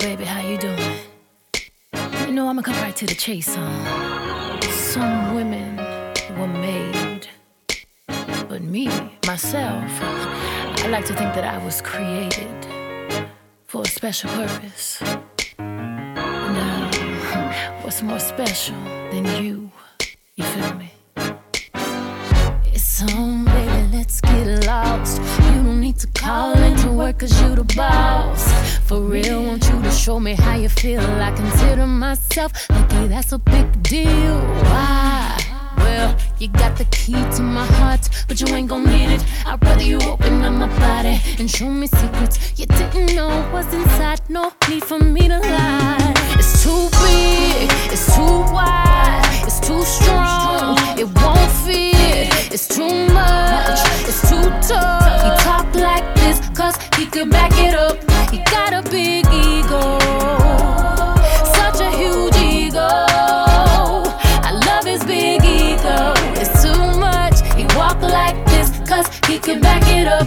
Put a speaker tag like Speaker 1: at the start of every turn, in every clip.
Speaker 1: baby, how you doing? You know, I'ma come right to the chase, Some women were made, but me, myself, I like to think that I was created for a special purpose. Now, what's more special than you? You feel me? It's on, baby, let's get lost. You don't need to call into work, cause you the boss. For real, want you to show me how you feel. I consider myself lucky, that's a big deal. Why? Well, you got the key to my heart, but you ain't gon' need it. I'd rather you open up my body and show me secrets you didn't know was inside. No need for me to lie. It's too big, it's too wide, it's too strong, it won't fit. It's too much, it's too tough. He talk like this cause he could back it up. He got a big ego, such a huge ego. I love his big ego. It's too much, he walk like this cause he can back it up.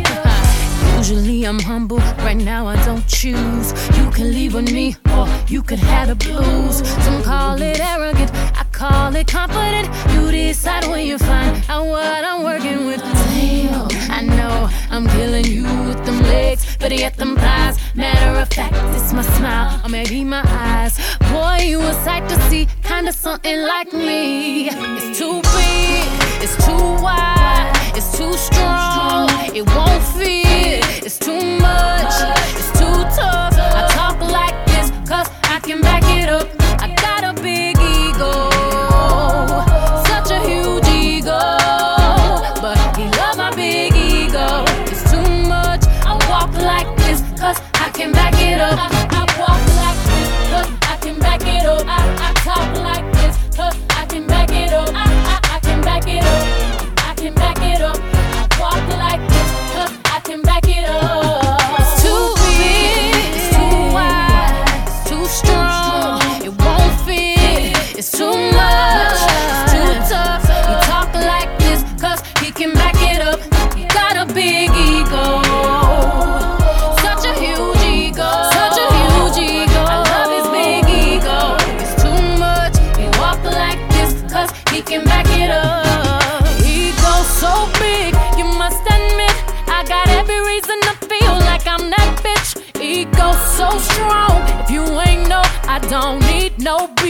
Speaker 1: Usually I'm humble, right now I don't choose. You can leave with me or you could have the blues. Some call it arrogant, I call it confident. You decide when you find out what I'm working with. Damn, I know I'm killing you with them legs, but yet them thighs. Matter of fact, it's my smile or maybe my eyes. Boy, you a sight to see, kinda something like me. It's too big, it's too wide, it's too strong, it won't fit. It's too much, it's too tough. I talk like this cause I can back it up. I got a big ego, such a huge ego, but he love my big ego. It's too much, I walk like this cause I can back it up. I walk like this cause I can back it up. I talk like this cause I can back it up. I can back it up. I can back it up. I walk like this cause I can back it up. It's too big, it's too wide, it's too strong, it won't fit. It's too much, it's too tough. He talk like this cause he can back it up. He got a big ego, such a huge ego, such a huge ego. I love his big ego. It's too much, he walk like this cause he can back it up. Ego so big, you must admit I got every reason to feel like I'm that bitch. Ego so strong, if you ain't know, I don't need no